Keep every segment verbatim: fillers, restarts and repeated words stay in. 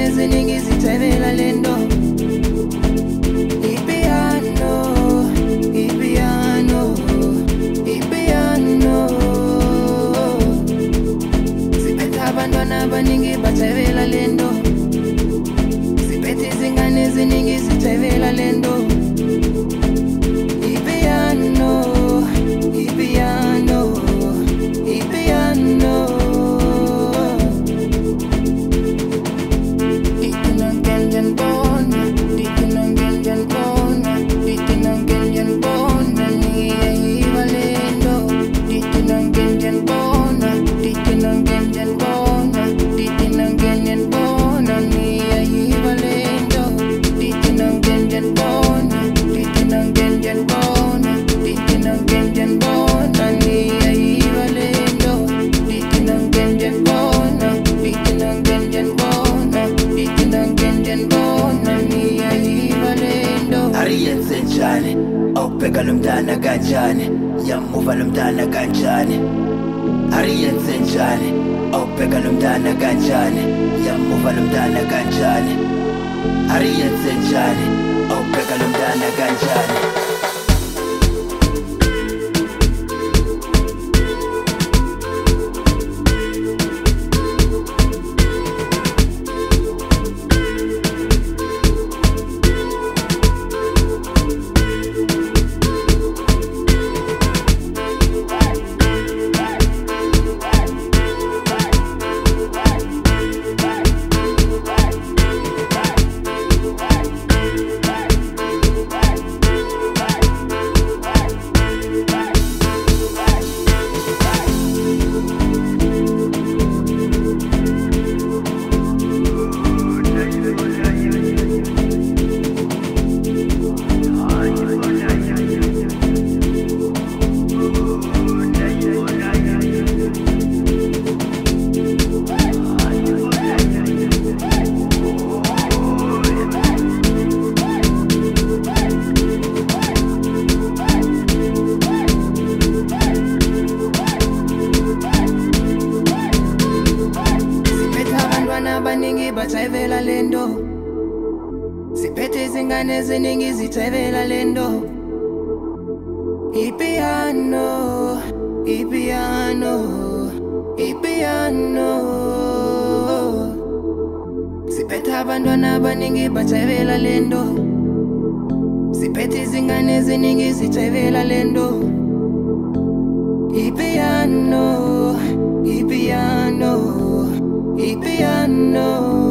izingane eziningi zithebela lento. Ipiano, ipiano, ipiano. Siphethe abantwana abaningi bathebela lento. Siphethe izingane eziningi zithebela lento. Ipiano, ipiano, ipiano. Awubheka lo mntana kanjani, yamuva lo mntana kanjani. Ariyenze njani, awubheka lo mntana kanjani, yamuva lo mntana kanjani. Ariyenze njani, awubheka lo mntana kanjani. Abaningi bathebela lento. Siphethe izingane eziningi zithebela lento. Ipiano, ipiano, ipiano. Siphethe abantwana abaningi bathebela lento. Siphethe izingane eziningi zithebela lento. Ipiano, ipiano, ipiano.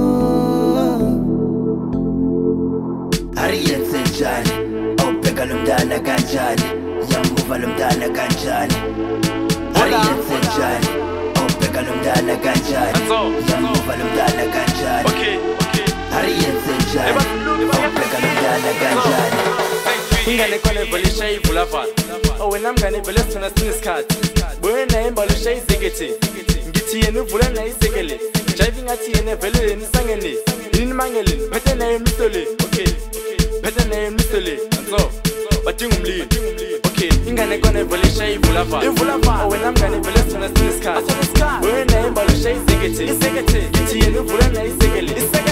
Ariyenze njani, awubheka lo mntana kanjani, yamuva lo mntana kanjani. Ariyenze njani, awubheka lo mntana kanjani, yamuva lo mntana kanjani. Ariyenze njani, awubheka lo mntana kanjani. Ingane kone vele shayivula vala. Owena mngane vele sithona sinesikhathi. Wena imbalo shayizekethe. Ngithi yena uvula na isekele. Jive ngathi yena vele nisangene. Yini mangele, phethe naye mistole. Okay. Phethe naye mistole. So, badinga umlilo. Okay. Ingane kone vele shayivula vala. Ivula vala. Owena mngane vele sithona sinesikhathi. Wena imbalo shayizekethe. Isekethe. Ngithi yena uvula na isekele.